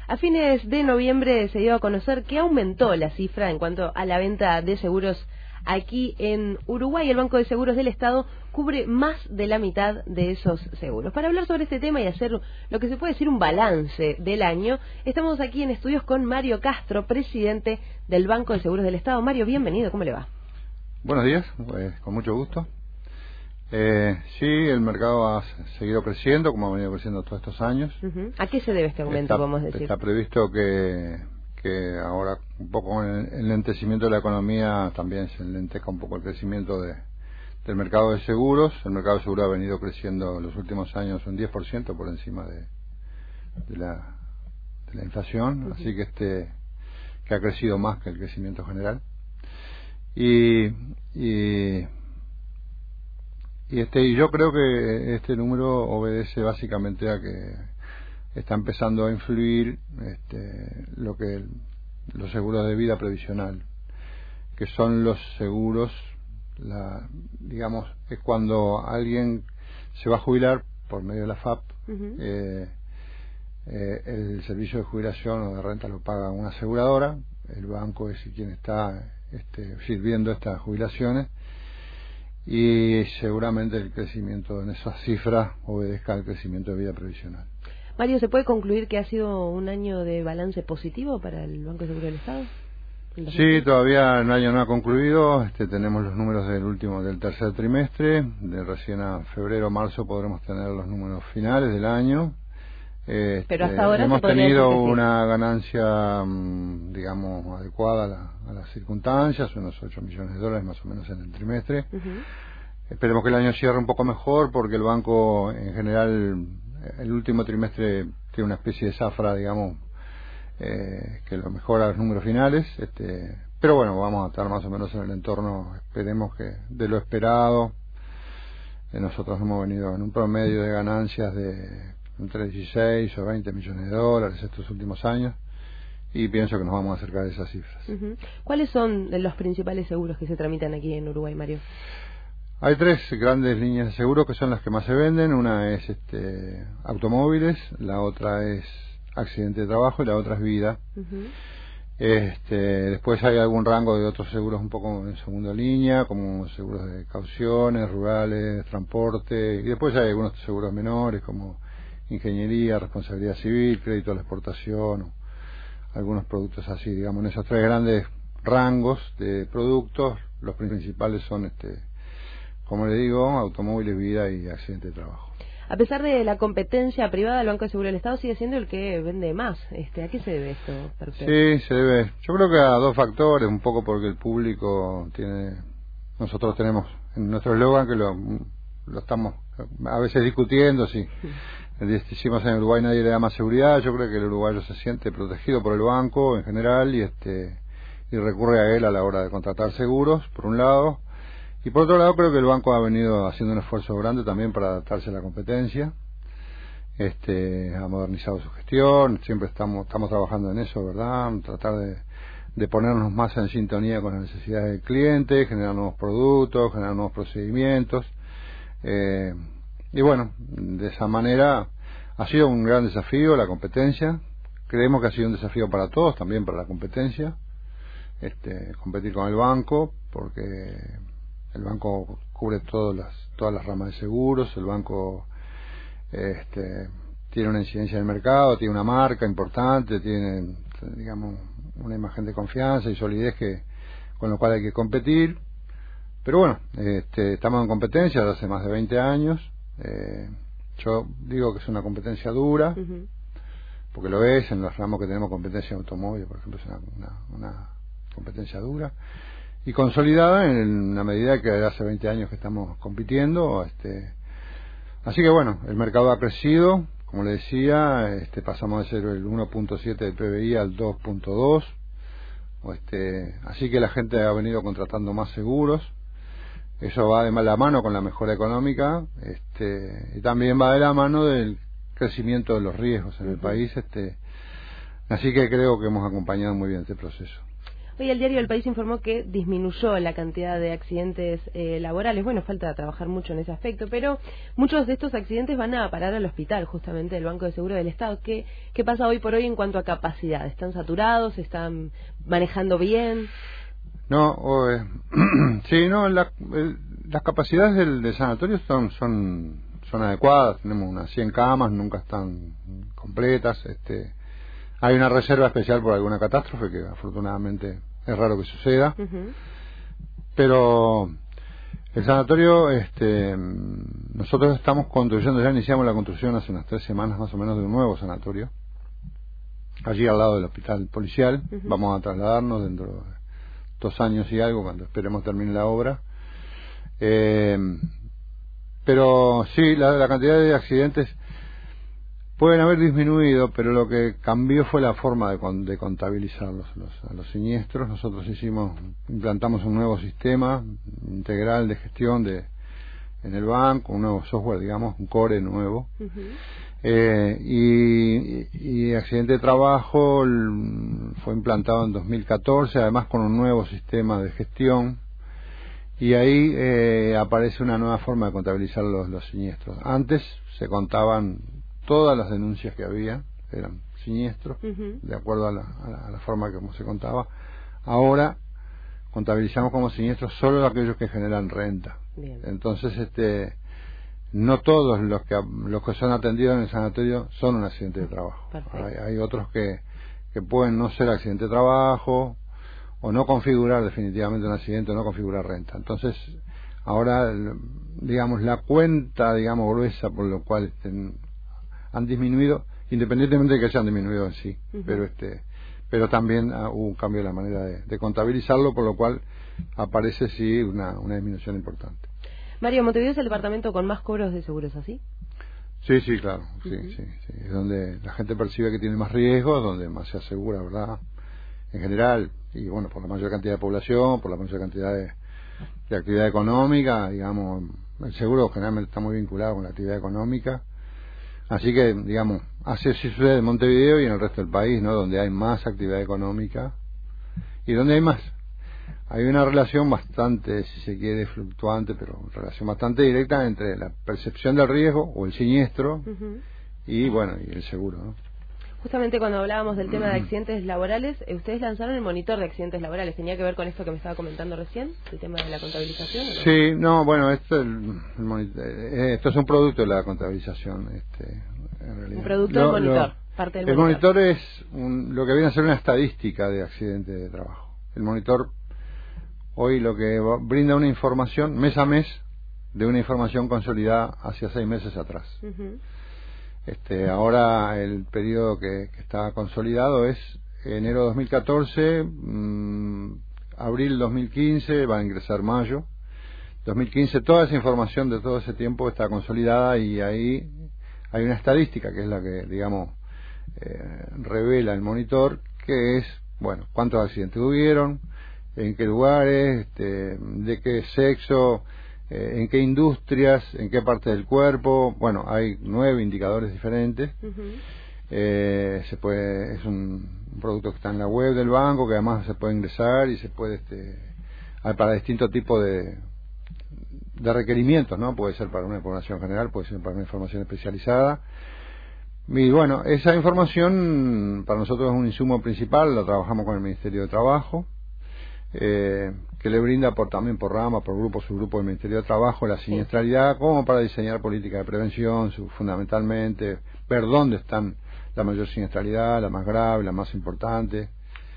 A fines de noviembre se dio a conocer que aumentó la cifra en cuanto a la venta de seguros aquí en Uruguay. El Banco de Seguros del Estado cubre más de la mitad de esos seguros. Para hablar sobre este tema y hacer lo que se puede decir un balance del año, estamos aquí en estudios con Mario Castro, presidente del Banco de Seguros del Estado. Mario, bienvenido, ¿cómo le va? Buenos días, con mucho gusto. Sí, el mercado ha seguido creciendo, como ha venido creciendo todos estos años. ¿A qué se debe este aumento, vamos a decir? Está previsto que ahora un poco con el lentecimiento de la economía también se lenteja un poco el crecimiento del mercado de seguros. El mercado de seguros ha venido creciendo en los últimos años un 10% por encima de la inflación, así que ha crecido más que el crecimiento general. Y yo creo que este número obedece básicamente a que está empezando a influir los seguros de vida previsional, que son los seguros, digamos, es cuando alguien se va a jubilar por medio de la FAP, el servicio de jubilación o de renta lo paga una aseguradora, el banco es quien está sirviendo estas jubilaciones, y seguramente el crecimiento en esas cifras obedezca al crecimiento de vida previsional. Mario, ¿se puede concluir que ha sido un año de balance positivo para el Banco de Seguros del Estado? Sí, todavía el año no ha concluido. Tenemos los números del tercer trimestre. De recién a febrero o marzo podremos tener los números finales del año. Pero hasta ahora hemos tenido una sí. ganancia, digamos, adecuada a las circunstancias, unos $8 millones más o menos en el trimestre. Esperemos que el año cierre un poco mejor, porque el banco en general el último trimestre tiene una especie de zafra, digamos, que lo mejora los números finales. Pero bueno, vamos a estar más o menos en el entorno, esperemos que de lo esperado. Nosotros hemos venido en un promedio de ganancias de entre 16 o 20 millones de dólares estos últimos años, y pienso que nos vamos a acercar a esas cifras. ¿Cuáles son los principales seguros que se tramitan aquí en Uruguay, Mario? Hay tres grandes líneas de seguros que son las que más se venden. Una es automóviles, la otra es accidente de trabajo y la otra es vida. Después hay algún rango de otros seguros un poco en segunda línea, como seguros de cauciones, rurales, transporte, y después hay algunos seguros menores como ingeniería, responsabilidad civil, crédito a la exportación, o algunos productos así, digamos. En esos tres grandes rangos de productos, los principales son, como le digo, automóviles, vida y accidente de trabajo. A pesar de la competencia privada, el Banco de Seguros del Estado sigue siendo el que vende más. ¿A qué se debe esto? Sí, se debe. Yo creo que a dos factores, un poco porque el público nosotros tenemos en nuestro eslogan que lo estamos a veces discutiendo, sí. Decimos en Uruguay nadie le da más seguridad. Yo creo que el uruguayo se siente protegido por el banco en general y recurre a él a la hora de contratar seguros, por un lado. Y por otro lado, creo que el banco ha venido haciendo un esfuerzo grande también para adaptarse a la competencia. Ha modernizado su gestión, siempre estamos trabajando en eso, ¿verdad? Tratar de ponernos más en sintonía con las necesidades del cliente, generar nuevos productos, generar nuevos procedimientos. Y bueno, de esa manera ha sido un gran desafío la competencia. Creemos que ha sido un desafío para todos, también para la competencia, competir con el banco, porque el banco cubre todas las ramas de seguros. El banco tiene una incidencia en el mercado, tiene una marca importante, tiene, digamos, una imagen de confianza y solidez con lo cual hay que competir. Pero bueno, estamos en competencia desde hace más de 20 años. Yo digo que es una competencia dura, porque lo es. En los ramos que tenemos competencia en automóvil, por ejemplo, es una competencia dura y consolidada en una medida que hace 20 años que estamos compitiendo. Así que bueno, el mercado ha crecido, como le decía, pasamos de ser el 1.7 del PBI al 2.2, así que la gente ha venido contratando más seguros. Eso va de la mano con la mejora económica, y también va de la mano del crecimiento de los riesgos en el país, así que creo que hemos acompañado muy bien este proceso. Hoy el diario del País informó que disminuyó la cantidad de accidentes laborales. Bueno, falta trabajar mucho en ese aspecto, pero muchos de estos accidentes van a parar al hospital, justamente del Banco de Seguro del Estado. ¿Qué pasa hoy por hoy en cuanto a capacidad? ¿Están saturados? ¿Están manejando bien? No, sí, no, las capacidades del sanatorio son adecuadas. Tenemos unas 100 camas, nunca están completas. Hay una reserva especial por alguna catástrofe que afortunadamente es raro que suceda. Pero el sanatorio, nosotros estamos construyendo, ya iniciamos la construcción hace unas 3 semanas más o menos de un nuevo sanatorio, allí al lado del hospital policial. Vamos a trasladarnos dentro de 2 años y algo, cuando esperemos termine la obra. Pero sí, la cantidad de accidentes pueden haber disminuido, pero lo que cambió fue la forma de contabilizar a los siniestros. Nosotros implantamos un nuevo sistema integral de gestión en el banco, un nuevo software, digamos, un core nuevo. Y accidente de trabajo fue implantado en 2014, además con un nuevo sistema de gestión, y ahí aparece una nueva forma de contabilizar los siniestros. Antes se contaban todas las denuncias que había, eran siniestros, de acuerdo a la forma como se contaba. Ahora contabilizamos como siniestros solo aquellos que generan renta. Bien. Entonces, no todos los que son atendidos en el sanatorio son un accidente de trabajo. Hay otros que pueden no ser accidente de trabajo, o no configurar definitivamente un accidente, o no configurar renta. Entonces, ahora, digamos, la cuenta, digamos, gruesa por lo cual han disminuido, independientemente de que hayan disminuido en sí, pero también hubo un cambio en la manera de contabilizarlo, por lo cual aparece sí una disminución importante. Mario, Montevideo es el departamento con más cobros de seguros, ¿así? Sí, claro, sí. Es donde la gente percibe que tiene más riesgos, donde más se asegura, ¿verdad? En general, y bueno, por la mayor cantidad de población, por la mayor cantidad de actividad económica, digamos, el seguro generalmente está muy vinculado con la actividad económica. Así que, digamos, así sucede en Montevideo y en el resto del país, ¿no? Donde hay más actividad económica y donde hay una relación bastante, si se quiere, fluctuante, pero relación bastante directa entre la percepción del riesgo o el siniestro y el seguro, ¿no? Justamente cuando hablábamos del tema de accidentes laborales, ustedes lanzaron el monitor de accidentes laborales. ¿Tenía que ver con esto que me estaba comentando recién, el tema de la contabilización? ¿O no? Sí, no, bueno, esto es un producto de la contabilización, en realidad. Un producto del monitor, parte del el monitor. El monitor es lo que viene a ser una estadística de accidentes de trabajo. El monitor hoy lo que brinda una información mes a mes de una información consolidada hacia 6 meses atrás. Ahora el periodo que está consolidado es enero 2014, abril 2015, va a ingresar mayo 2015. Toda esa información de todo ese tiempo está consolidada y ahí hay una estadística que es la que, digamos, revela el monitor, que es, cuántos accidentes hubieron, en qué lugares, de qué sexo, en qué industrias, en qué parte del cuerpo. Hay 9 indicadores diferentes. Es un producto que está en la web del banco, que además se puede ingresar y se puede hay para distintos tipos de requerimientos, ¿no? Puede ser para una información general, puede ser para una información especializada. Y esa información para nosotros es un insumo principal. Lo trabajamos con el Ministerio de Trabajo, que le brinda también por rama, por grupo, subgrupo del Ministerio de Trabajo, la siniestralidad, como para diseñar políticas de prevención, fundamentalmente, ver dónde están la mayor siniestralidad, la más grave, la más importante.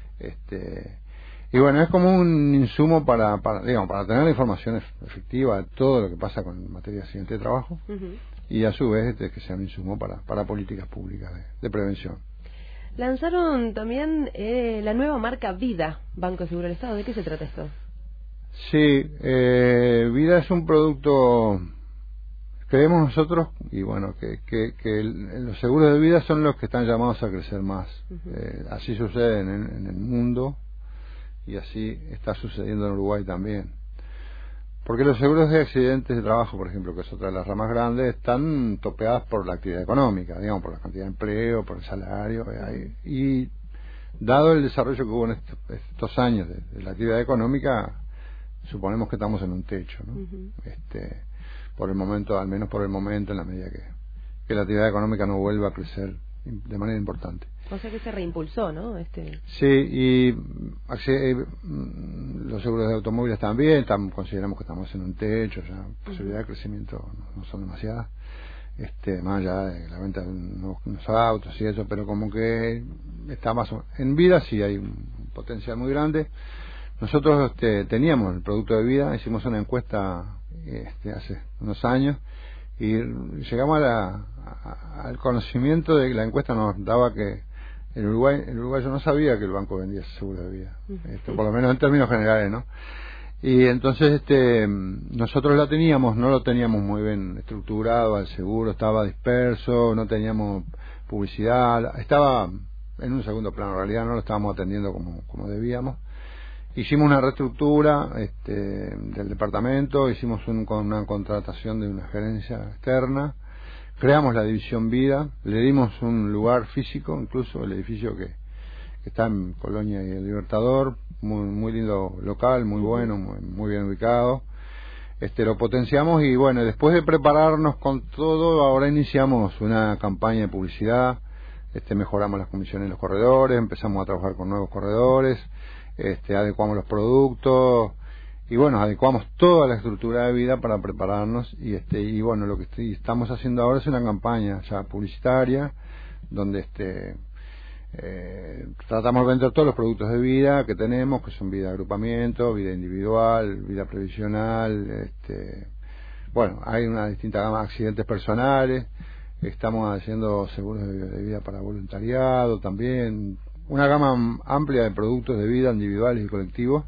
Es como un insumo para tener la información efectiva de todo lo que pasa con materia de accidente de trabajo, y a su vez que sea un insumo para políticas públicas de prevención. Lanzaron también la nueva marca Vida, Banco de Seguro del Estado. ¿De qué se trata esto? Sí, Vida es un producto, creemos nosotros, y que los seguros de vida son los que están llamados a crecer más. Así sucede en el mundo y así está sucediendo en Uruguay también. Porque los seguros de accidentes de trabajo, por ejemplo, que es otra de las ramas grandes, están topeadas por la actividad económica, digamos, por la cantidad de empleo, por el salario, y dado el desarrollo que hubo en estos años de la actividad económica, suponemos que estamos en un techo, ¿no? Por el momento, al menos por el momento, en la medida que la actividad económica no vuelva a crecer de manera importante. O sea que se reimpulsó, ¿no? Sí, y los seguros de automóviles también, consideramos que estamos en un techo, ya posibilidades de crecimiento no son demasiadas, más allá de la venta de unos autos y eso, pero como que está más en vida, sí hay un potencial muy grande. Nosotros teníamos el producto de vida, hicimos una encuesta hace unos años y llegamos al conocimiento de que la encuesta nos daba que el uruguayo no sabía que el banco vendía seguro de vida, por lo menos en términos generales, ¿no? Y entonces nosotros no lo teníamos muy bien estructurado al seguro, estaba disperso, no teníamos publicidad, estaba en un segundo plano, en realidad no lo estábamos atendiendo como debíamos. Hicimos una reestructura del departamento, hicimos con una contratación de una gerencia externa, creamos la división vida, le dimos un lugar físico, incluso el edificio que está en Colonia y El Libertador, muy lindo local, muy bueno, muy bien ubicado. Lo potenciamos y bueno, después de prepararnos con todo, ahora iniciamos una campaña de publicidad, mejoramos las comisiones en los corredores, empezamos a trabajar con nuevos corredores, adecuamos los productos y bueno, adecuamos toda la estructura de vida para prepararnos y bueno, lo que estamos haciendo ahora es una campaña ya publicitaria donde tratamos de vender todos los productos de vida que tenemos, que son vida de agrupamiento, vida individual, vida previsional, bueno, hay una distinta gama de accidentes personales, estamos haciendo seguros de vida para voluntariado también, una gama amplia de productos de vida individuales y colectivos.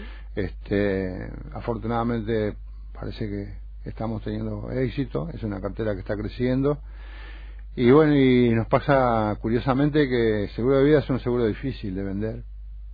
Afortunadamente parece que estamos teniendo éxito, es una cartera que está creciendo y bueno, y nos pasa curiosamente que seguro de vida es un seguro difícil de vender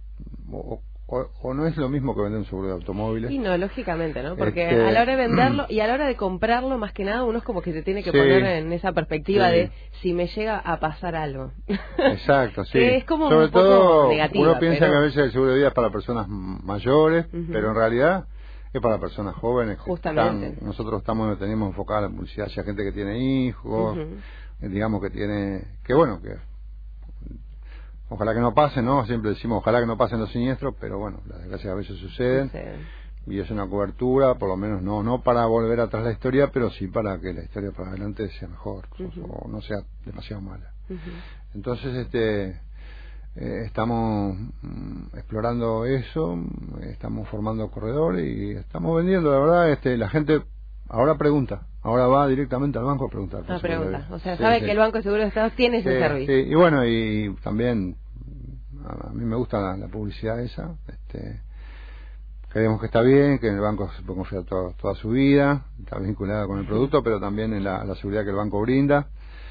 o no es lo mismo que vender un seguro de automóviles. Y no, lógicamente, ¿no? Porque a la hora de venderlo y a la hora de comprarlo, más que nada, uno es como que se tiene que poner en esa perspectiva de si me llega a pasar algo. Exacto, sí. Que es como sobre un poco todo negativa, uno piensa que a veces el seguro de vida es para personas mayores, pero en realidad es para personas jóvenes. Justamente. Nosotros tenemos enfocada la publicidad hacia gente que tiene hijos, digamos que bueno, que ojalá que no pase, ¿no? Siempre decimos ojalá que no pasen los siniestros, pero bueno, las desgracias a veces suceden. Y es una cobertura, por lo menos no para volver atrás la historia, pero sí para que la historia para adelante sea mejor o no sea demasiado mala. Entonces estamos explorando eso, estamos formando corredores y estamos vendiendo, la verdad, la gente ahora ahora va directamente al banco a preguntar. O sea, sabe que el Banco de Seguros de Estado tiene ese servicio. Sí, y bueno, y también a mí me gusta la publicidad esa, creemos que está bien, que en el banco se puede confiar toda su vida, está vinculada con el producto, pero también en la seguridad que el banco brinda.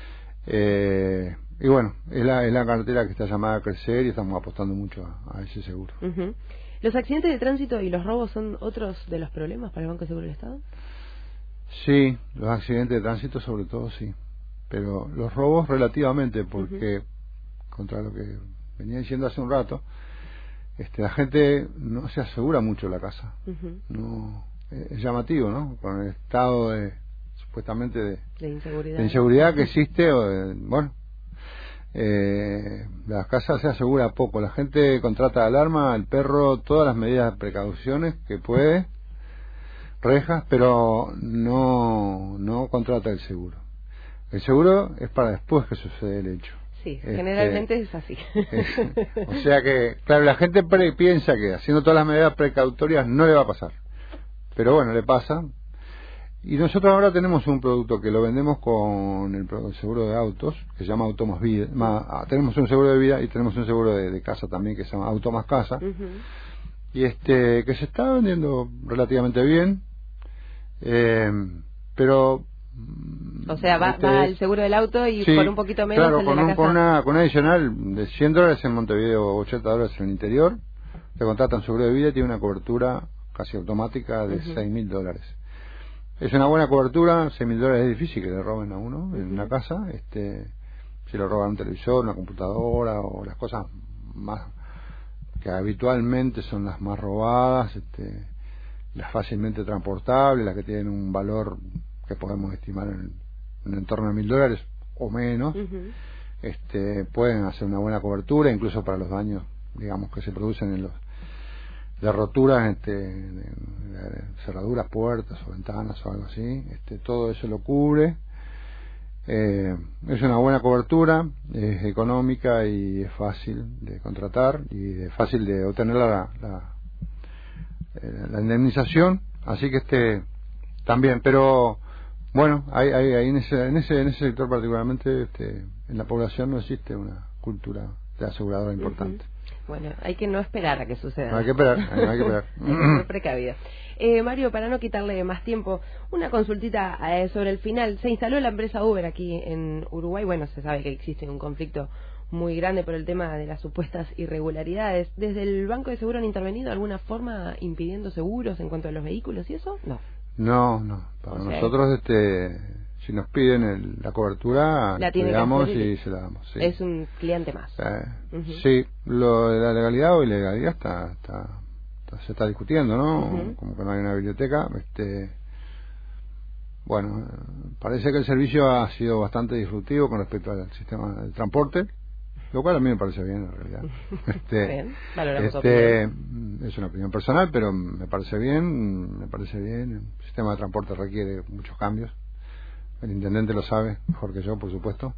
Y bueno, es la cartera que está llamada a crecer y estamos apostando mucho a ese seguro. ¿Los accidentes de tránsito y los robos son otros de los problemas para el Banco de Seguros del Estado? Sí, los accidentes de tránsito sobre todo sí, pero los robos relativamente, porque contra lo que venía diciendo hace un rato, la gente no se asegura mucho la casa. No, es llamativo, ¿no? Con el estado supuestamente de inseguridad que existe, las casas se asegura poco, la gente contrata alarma, el perro, todas las medidas de precauciones que puede, rejas, pero no contrata el seguro. El seguro es para después que sucede el hecho. Sí, generalmente es así. O sea que, claro, la gente piensa que haciendo todas las medidas precautorias no le va a pasar. Pero bueno, le pasa. Y nosotros ahora tenemos un producto que lo vendemos con el seguro de autos, que se llama Auto Más Vida. Tenemos un seguro de vida y tenemos un seguro de casa también, que se llama Auto Más Casa. Y que se está vendiendo relativamente bien. Pero o sea, va el seguro del auto y por un poquito menos el de la casa. Con un adicional de $100 en Montevideo, $80 en el interior, te contratan seguro de vida y tiene una cobertura casi automática de $6.000. Es una buena cobertura, $6.000 es difícil que le roben a uno en una casa, si le roban un televisor, una computadora o las cosas más que habitualmente son las más robadas, las fácilmente transportables, las que tienen un valor que podemos estimar en torno a $1.000 o menos. Pueden hacer una buena cobertura, incluso para los daños, digamos, que se producen en los de roturas, de cerraduras, puertas o ventanas o algo así. Todo eso lo cubre. Es una buena cobertura, es económica y es fácil de contratar y es fácil de obtener la indemnización, así que también, pero bueno, hay en ese sector particularmente, en la población no existe una cultura de aseguradora importante. Bueno, hay que no esperar a que suceda. No hay que esperar, hay que esperar. Hay que ser precavido. Mario, para no quitarle más tiempo, una consultita sobre el final. Se instaló la empresa Uber aquí en Uruguay. Bueno, se sabe que existe un conflicto muy grande por el tema de las supuestas irregularidades. ¿Desde el Banco de Seguro han intervenido de alguna forma impidiendo seguros en cuanto a los vehículos y eso? No. Para nosotros, si nos piden la cobertura, la digamos y se la damos. Sí. Es un cliente más. Sí, lo de la legalidad o ilegalidad se está discutiendo, ¿no? Como que no hay una biblioteca. Bueno, parece que el servicio ha sido bastante disruptivo con respecto al sistema del transporte, lo cual a mí me parece bien en realidad. Bien, valoramos opinión. Es una opinión personal, pero me parece bien. El sistema de transporte requiere muchos cambios. El intendente lo sabe mejor que yo, por supuesto.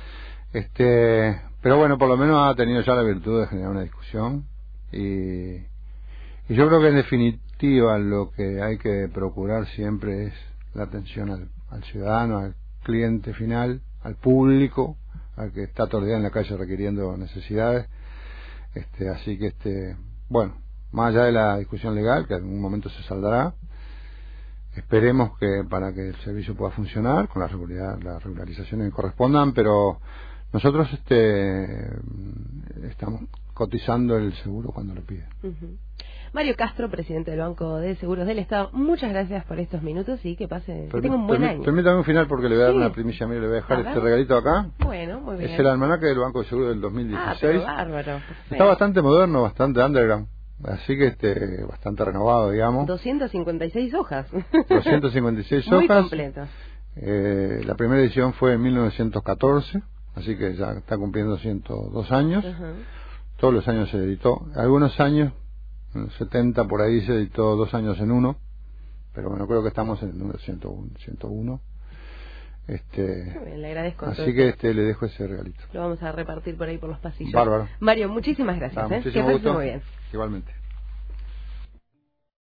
Pero bueno, por lo menos ha tenido ya la virtud de generar una discusión y yo creo que en definitiva lo que hay que procurar siempre es la atención al ciudadano, al cliente final, al público, al que está todo el día en la calle requiriendo necesidades. Así que bueno, más allá de la discusión legal, que en algún momento se saldará, esperemos que para que el servicio pueda funcionar con las regularizaciones que correspondan, pero nosotros estamos cotizando el seguro cuando lo piden. Mario Castro, presidente del Banco de Seguros del Estado, muchas gracias por estos minutos y que tenga un buen año. Permítame un final porque le voy a dar una primicia mía, le voy a dejar este regalito acá. Bueno, muy bien. Es el almanaque del Banco de Seguros del 2016. Pero bárbaro. Está bastante moderno, bastante underground. Así que bastante renovado, digamos. 256 hojas. 256 hojas. Muy completo. La primera edición fue en 1914, así que ya está cumpliendo 102 años. Todos los años se editó. Algunos años, en los 70 por ahí se editó 2 años en uno, pero bueno, creo que estamos en el número 101. Muy bien, le agradezco. Así que le dejo ese regalito. Lo vamos a repartir por ahí por los pasillos. Bárbaro. Mario, muchísimas gracias. Muchísimo que gusto. muy bien. Igualmente.